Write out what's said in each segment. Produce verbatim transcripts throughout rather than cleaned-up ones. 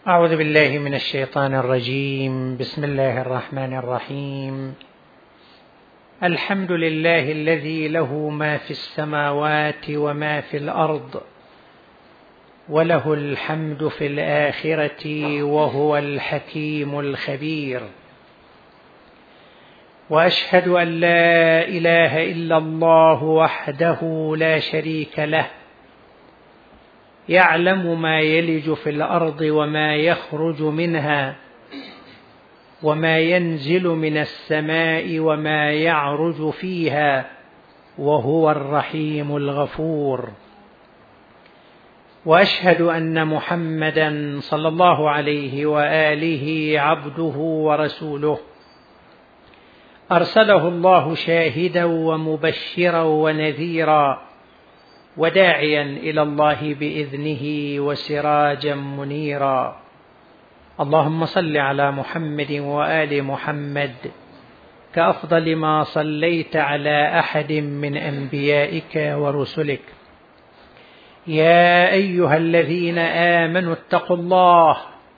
أعوذ بالله من الشيطان الرجيم. بسم الله الرحمن الرحيم. الحمد لله الذي له ما في السماوات وما في الأرض، وله الحمد في الآخرة، وهو الحكيم الخبير. وأشهد أن لا إله إلا الله وحده لا شريك له، يعلم ما يلج في الأرض وما يخرج منها، وما ينزل من السماء وما يعرج فيها، وهو الرحيم الغفور. وأشهد أن محمدا صلى الله عليه وآله عبده ورسوله، أرسله الله شاهدا ومبشرا ونذيرا، وداعيا إلى الله بإذنه وسراجا منيرا. اللهم صل على محمد وآل محمد كأفضل ما صليت على أحد من أنبيائك ورسلك. يا أيها الذين آمنوا اتقوا الله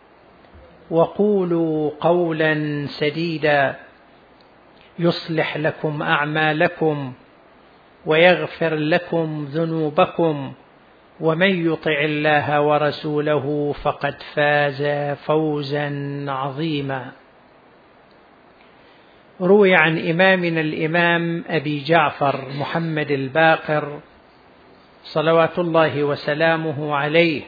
وقولوا قولا سديدا، يصلح لكم أعمالكم ويغفر لكم ذنوبكم، ومن يطع الله ورسوله فقد فاز فوزا عظيما. روي عن إمامنا الإمام أبي جعفر محمد الباقر صلوات الله وسلامه عليه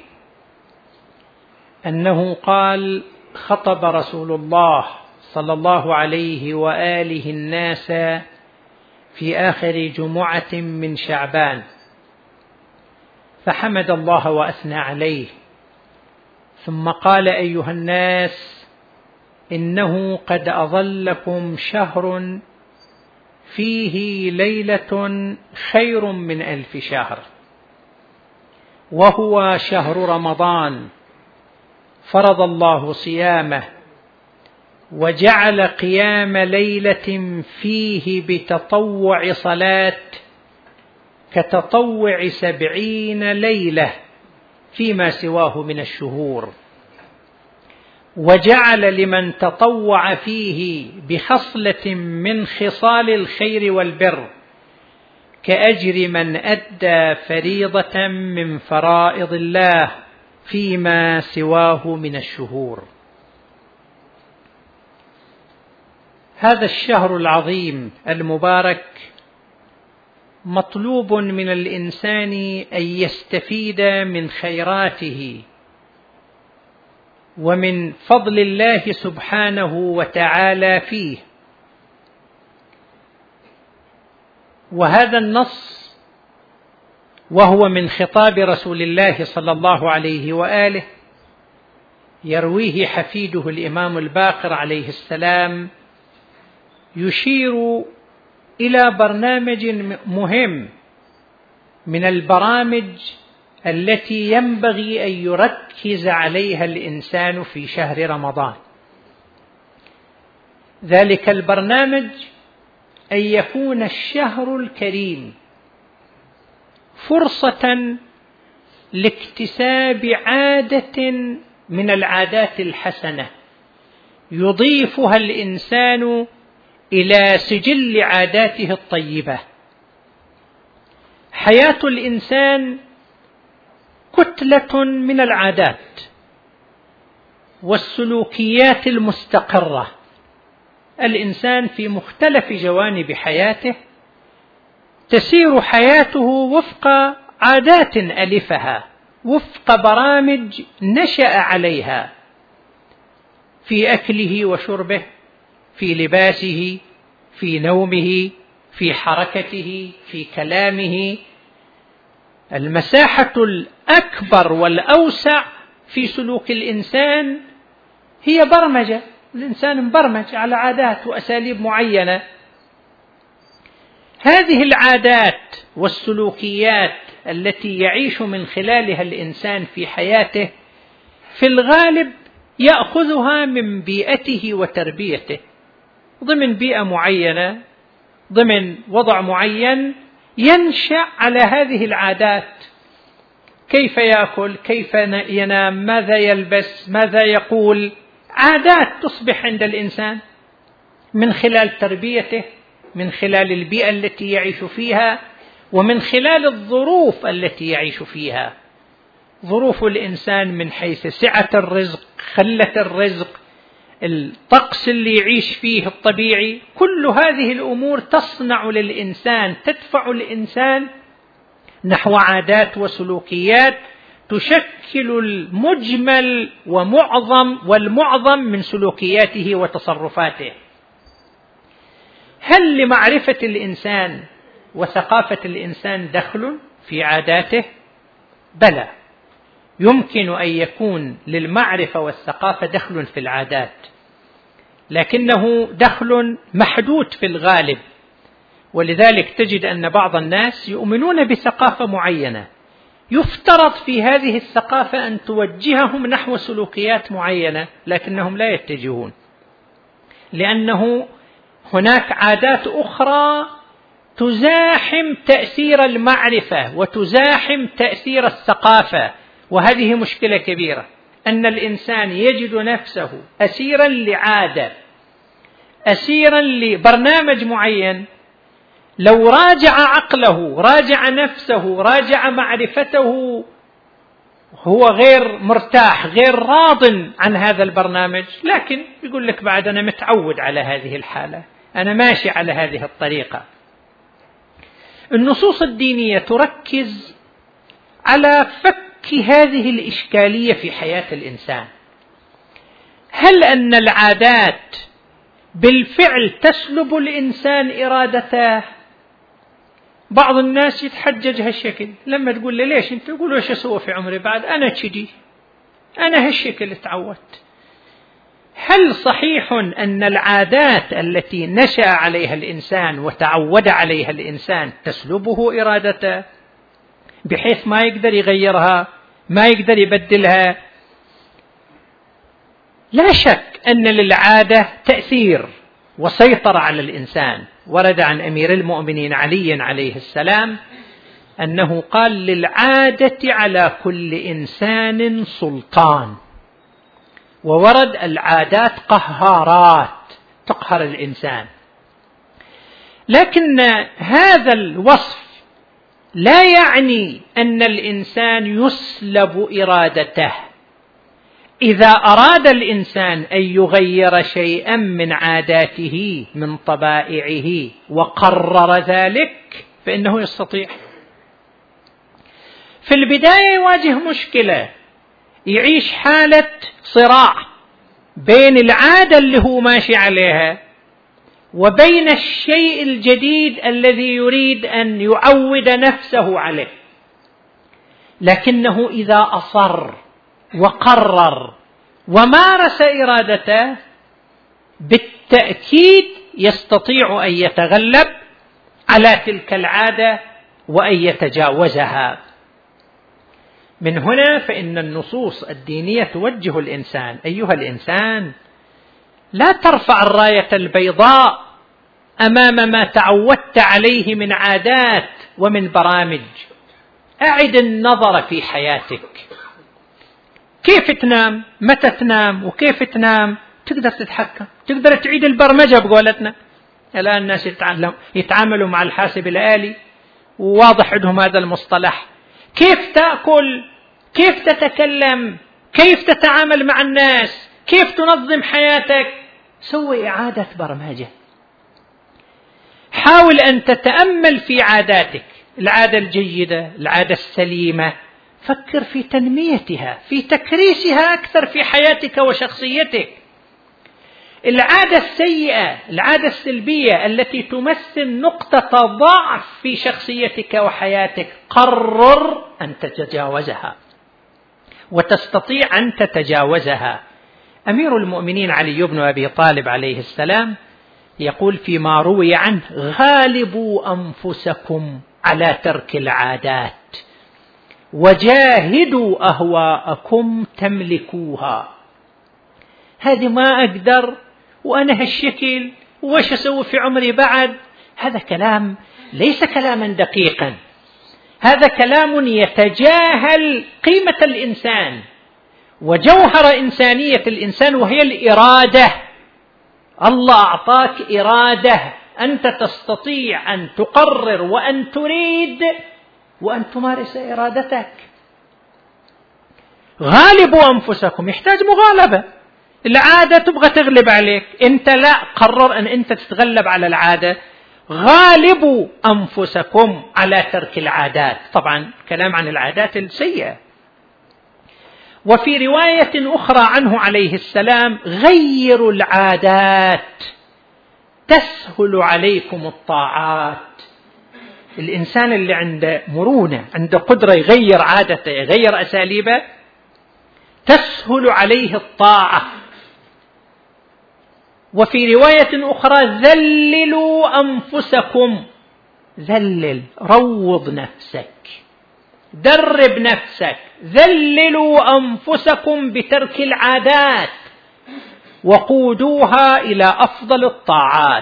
أنه قال: خطب رسول الله صلى الله عليه وآله الناس في آخر جمعة من شعبان، فحمد الله وأثنى عليه، ثم قال: أيها الناس، إنه قد أظلكم شهر فيه ليلة خير من ألف شهر، وهو شهر رمضان، فرض الله صيامه، وجعل قيام ليلة فيه بتطوع صلاة كتطوع سبعين ليلة فيما سواه من الشهور، وجعل لمن تطوع فيه بخصلة من خصال الخير والبر كأجر من أدى فريضة من فرائض الله فيما سواه من الشهور. هذا الشهر العظيم المبارك مطلوب من الإنسان أن يستفيد من خيراته ومن فضل الله سبحانه وتعالى فيه. وهذا النص وهو من خطاب رسول الله صلى الله عليه وآله يرويه حفيده الإمام الباقر عليه السلام، يشير إلى برنامج مهم من البرامج التي ينبغي أن يركز عليها الإنسان في شهر رمضان. ذلك البرنامج أن يكون الشهر الكريم فرصة لاكتساب عادة من العادات الحسنة يضيفها الإنسان إلى سجل عاداته الطيبة. حياة الإنسان كتلة من العادات والسلوكيات المستقرة. الإنسان في مختلف جوانب حياته تسير حياته وفق عادات ألفها، وفق برامج نشأ عليها، في أكله وشربه، في لباسه، في نومه، في حركته، في كلامه. المساحة الأكبر والأوسع في سلوك الإنسان هي برمجة. الإنسان مبرمج على عادات وأساليب معينة. هذه العادات والسلوكيات التي يعيش من خلالها الإنسان في حياته في الغالب يأخذها من بيئته وتربيته، ضمن بيئة معينة، ضمن وضع معين، ينشأ على هذه العادات كيف يأكل، كيف ينام، ماذا يلبس، ماذا يقول. عادات تصبح عند الإنسان من خلال تربيته، من خلال البيئة التي يعيش فيها، ومن خلال الظروف التي يعيش فيها. ظروف الإنسان من حيث سعة الرزق، خلة الرزق، الطقس اللي يعيش فيه الطبيعي، كل هذه الأمور تصنع للإنسان، تدفع الإنسان نحو عادات وسلوكيات تشكل المجمل ومعظم والمعظم من سلوكياته وتصرفاته. هل لمعرفة الإنسان وثقافة الإنسان دخل في عاداته؟ بلى، يمكن أن يكون للمعرفة والثقافة دخل في العادات، لكنه دخل محدود في الغالب. ولذلك تجد أن بعض الناس يؤمنون بثقافة معينة، يفترض في هذه الثقافة أن توجههم نحو سلوكيات معينة، لكنهم لا يتجهون، لأنه هناك عادات أخرى تزاحم تأثير المعرفة وتزاحم تأثير الثقافة. وهذه مشكلة كبيرة، أن الإنسان يجد نفسه أسيرا لعادة، أسيرا لبرنامج معين. لو راجع عقله، راجع نفسه، راجع معرفته، هو غير مرتاح، غير راض عن هذا البرنامج، لكن يقول لك بعد أنا متعود على هذه الحالة، أنا ماشي على هذه الطريقة. النصوص الدينية تركز على فك هذه الإشكالية في حياة الإنسان. هل أن العادات بالفعل تسلب الإنسان إرادته؟ بعض الناس يتحجج هالشكل، لما تقول له ليش أنت، يقول له شو أسوي في عمري بعد، أنا كذي، أنا هالشكل تعودت. هل صحيح أن العادات التي نشأ عليها الإنسان وتعود عليها الإنسان تسلبه إرادته بحيث ما يقدر يغيرها، ما يقدر يبدلها؟ لا شك أن للعادة تأثير وسيطرة على الإنسان. ورد عن أمير المؤمنين علي عليه السلام أنه قال: للعادة على كل إنسان سلطان. وورد: العادات قهارات، تقهر الإنسان. لكن هذا الوصف لا يعني أن الإنسان يسلب إرادته. إذا أراد الإنسان أن يغير شيئا من عاداته من طبائعه وقرر ذلك فإنه يستطيع. في البداية يواجه مشكلة، يعيش حالة صراع بين العادة اللي هو ماشي عليها وبين الشيء الجديد الذي يريد أن يعود نفسه عليه. لكنه إذا أصر وقرر ومارس إرادته بالتأكيد يستطيع أن يتغلب على تلك العادة وأن يتجاوزها. من هنا فإن النصوص الدينية توجه الإنسان: أيها الإنسان، لا ترفع الراية البيضاء أمام ما تعودت عليه من عادات ومن برامج. أعد النظر في حياتك، كيف تنام، متى تنام، وكيف تنام، تقدر تتحكم، تقدر تعيد البرمجة بقولتنا. الآن الناس يتعاملوا مع الحاسب الآلي وواضح عندهم هذا المصطلح. كيف تأكل، كيف تتكلم، كيف تتعامل مع الناس، كيف تنظم حياتك، سوي إعادة برمجة. حاول أن تتأمل في عاداتك، العادة الجيدة، العادة السليمة، فكر في تنميتها، في تكريسها أكثر في حياتك وشخصيتك. العادة السيئة، العادة السلبية التي تمثل نقطة ضعف في شخصيتك وحياتك، قرر أن تتجاوزها وتستطيع أن تتجاوزها. أمير المؤمنين علي بن أبي طالب عليه السلام يقول فيما روي عنه: غالبوا أنفسكم على ترك العادات وجاهدوا أهواءكم تملكوها. هذه ما أقدر، وأنا هالشكل، وش أسوي في عمري بعد، هذا كلام ليس كلاما دقيقا. هذا كلام يتجاهل قيمة الإنسان وجوهر إنسانية الإنسان، وهي الإرادة. الله أعطاك إرادة، أنت تستطيع أن تقرر وأن تريد وأن تمارس إرادتك. غالبوا أنفسكم يحتاج مغالبة، العادة تبغى تغلب عليك، أنت لا، قرر أن أنت تتغلب على العادة. غالبوا أنفسكم على ترك العادات، طبعا كلام عن العادات السيئة. وفي رواية أخرى عنه عليه السلام: غيروا العادات تسهل عليكم الطاعات. الإنسان اللي عنده مرونة، عنده قدرة يغير عادته، يغير أساليبه، تسهل عليه الطاعة. وفي رواية أخرى: ذللوا أنفسكم. ذلل، روض نفسك، درب نفسك، ذللوا أنفسكم بترك العادات وقودوها إلى أفضل الطاعات.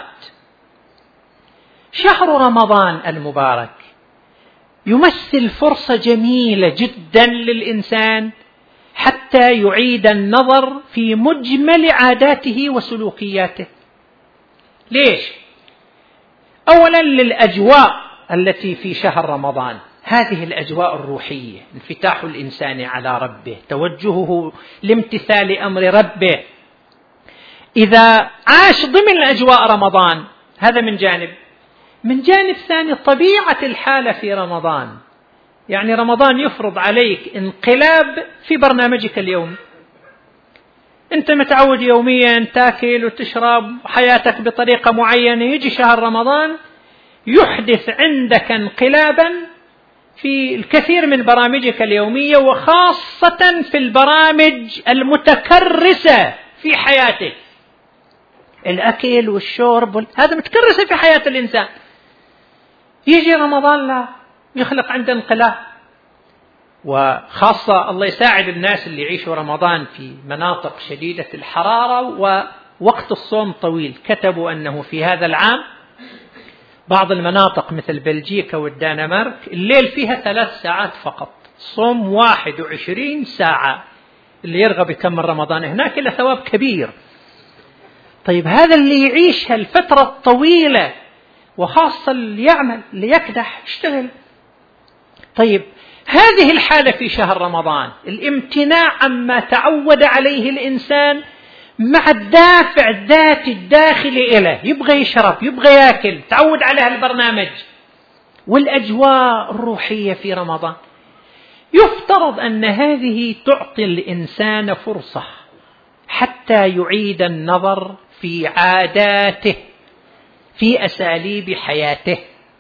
شهر رمضان المبارك يمثل فرصة جميلة جدا للإنسان حتى يعيد النظر في مجمل عاداته وسلوكياته. ليش؟ أولا للأجواء التي في شهر رمضان، هذه الأجواء الروحية، انفتاح الإنسان على ربه، توجهه لامتثال أمر ربه. إذا عاش ضمن أجواء رمضان، هذا من جانب. من جانب ثاني طبيعة الحالة في رمضان، يعني رمضان يفرض عليك انقلاب في برنامجك اليومي. أنت متعود يوميا تاكل وتشرب حياتك بطريقة معينة، يجي شهر رمضان يحدث عندك انقلابا في الكثير من برامجك اليومية، وخاصة في البرامج المتكرسة في حياتك، الأكل والشرب، هذا متكرسة في حياة الإنسان. يجي رمضان لا يخلق عنده انقلاب. وخاصة الله يساعد الناس اللي يعيشوا رمضان في مناطق شديدة الحرارة ووقت الصوم طويل. كتبوا أنه في هذا العام بعض المناطق مثل بلجيكا والدنمارك الليل فيها ثلاث ساعات فقط، صوم واحد وعشرين ساعة. اللي يرغب يكمل رمضان هناك له ثواب كبير. طيب هذا اللي يعيش هالفترة الطويلة، وخاصة اللي يعمل، اللي يكدح، يشتغل. طيب هذه الحالة في شهر رمضان، الامتناع عما تعود عليه الإنسان مع الدافع الذاتي الداخلي إله، يبغى يشرب، يبغى يأكل، تعود على هالبرنامج، والأجواء الروحية في رمضان. يفترض أن هذه تعطي الإنسان فرصة حتى يعيد النظر في عاداته، في أساليب حياته.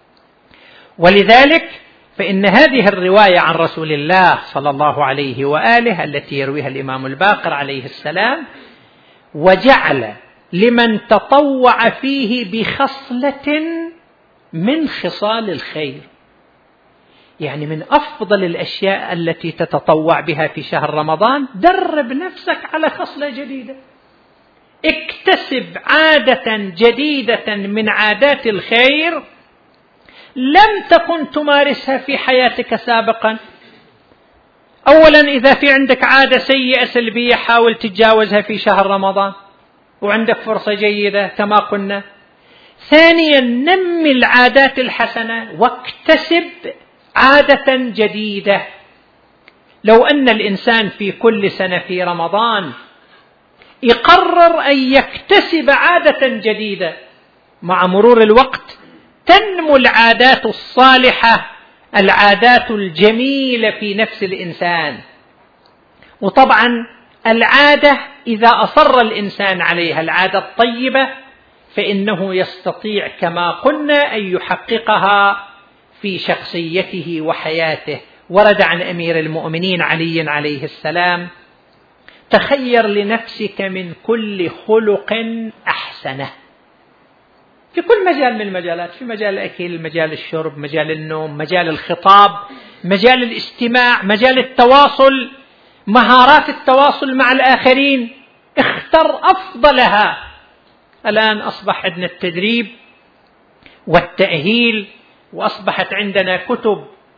ولذلك فإن هذه الرواية عن رسول الله صلى الله عليه وآله التي يرويها الإمام الباقر عليه السلام: وجعل لمن تطوع فيه بخصلة من خصال الخير، يعني من أفضل الأشياء التي تتطوع بها في شهر رمضان، درب نفسك على خصلة جديدة، اكتسب عادة جديدة من عادات الخير لم تكن تمارسها في حياتك سابقا. أولا إذا في عندك عادة سيئة سلبية حاول تتجاوزها في شهر رمضان وعندك فرصة جيدة كما قلنا. ثانيا نمي العادات الحسنة واكتسب عادة جديدة. لو أن الإنسان في كل سنة في رمضان يقرر أن يكتسب عادة جديدة، مع مرور الوقت تنمو العادات الصالحة، العادات الجميلة في نفس الإنسان. وطبعا العادة إذا أصر الإنسان عليها، العادة الطيبة، فإنه يستطيع كما قلنا أن يحققها في شخصيته وحياته. ورد عن أمير المؤمنين علي عليه السلام: تخير لنفسك من كل خلق أحسنه، في كل مجال من المجالات، في مجال الأكل، مجال الشرب، مجال النوم، مجال الخطاب، مجال الاستماع، مجال التواصل، مهارات التواصل مع الآخرين، اختر أفضلها. الآن أصبح عندنا التدريب والتأهيل، وأصبحت عندنا كتب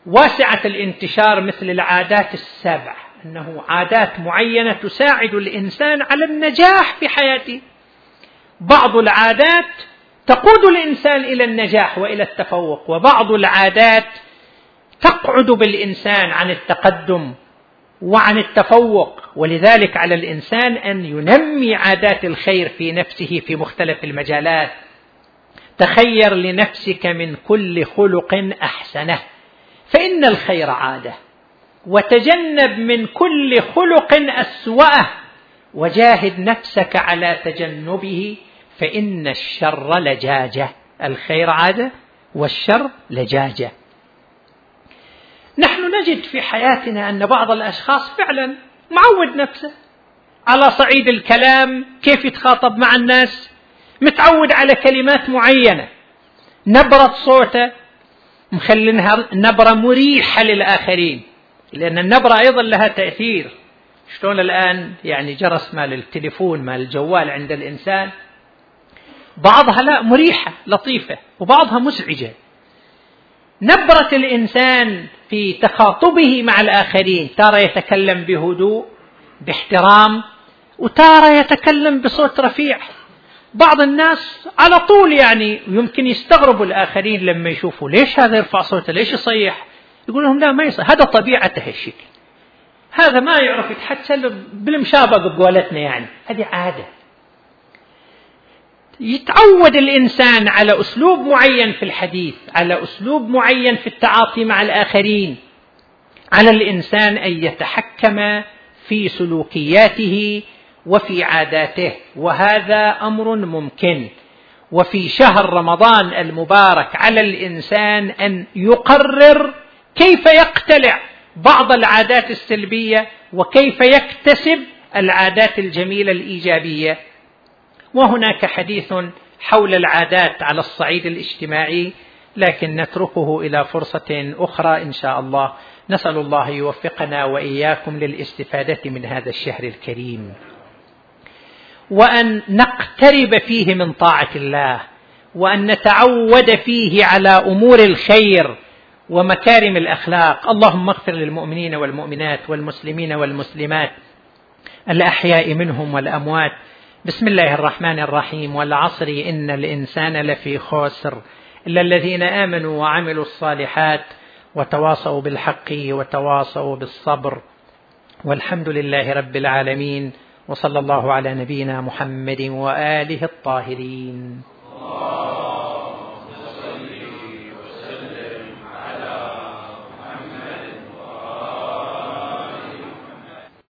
واسعة الانتشار مثل العادات السبع، أنه عادات معينة تساعد الإنسان على النجاح في حياته. بعض العادات تقود الإنسان إلى النجاح وإلى التفوق، وبعض العادات تقعد بالإنسان عن التقدم وعن التفوق. ولذلك على الإنسان أن ينمي عادات الخير في نفسه في مختلف المجالات. تخير لنفسك من كل خلق أحسنه فإن الخير عادة، وتجنب من كل خلق أسوأه وجاهد نفسك على تجنبه فإن الشر لجاجة. الخير عادة والشر لجاجة. نحن نجد في حياتنا أن بعض الأشخاص فعلا معود نفسه على صعيد الكلام، كيف يتخاطب مع الناس، متعود على كلمات معينة، نبرة صوته مخلينها نبرة مريحة للآخرين، لأن النبرة أيضا لها تأثير. شلون الآن يعني جرس مال التليفون مال الجوال عند الإنسان بعضها لا مريحة لطيفة وبعضها مزعجة. نبرة الإنسان في تخاطبه مع الآخرين، تارة يتكلم بهدوء باحترام، وتارة يتكلم بصوت رفيع. بعض الناس على طول يعني يمكن يستغربوا الآخرين لما يشوفوا ليش هذا يرفع صوته، ليش يصيح، يقول لهم لا ما يصيح، هذا طبيعته هالشكل، هذا ما يعرف يتحدث بالمشابه بقولتنا، يعني هذه عادة. يتعود الإنسان على أسلوب معين في الحديث، على أسلوب معين في التعاطي مع الآخرين. على الإنسان أن يتحكم في سلوكياته وفي عاداته، وهذا أمر ممكن. وفي شهر رمضان المبارك على الإنسان أن يقرر كيف يقتلع بعض العادات السلبية وكيف يكتسب العادات الجميلة الإيجابية. وهناك حديث حول العادات على الصعيد الاجتماعي، لكن نتركه إلى فرصة أخرى إن شاء الله. نسأل الله يوفقنا وإياكم للاستفادة من هذا الشهر الكريم، وأن نقترب فيه من طاعة الله، وأن نتعود فيه على أمور الخير ومكارم الأخلاق. اللهم اغفر للمؤمنين والمؤمنات والمسلمين والمسلمات الأحياء منهم والأموات. بسم الله الرحمن الرحيم. والعصر إن الإنسان لفي خسر إلا الذين آمنوا وعملوا الصالحات وتواصوا بالحق وتواصوا بالصبر. والحمد لله رب العالمين، وصلى الله على نبينا محمد وآله الطاهرين.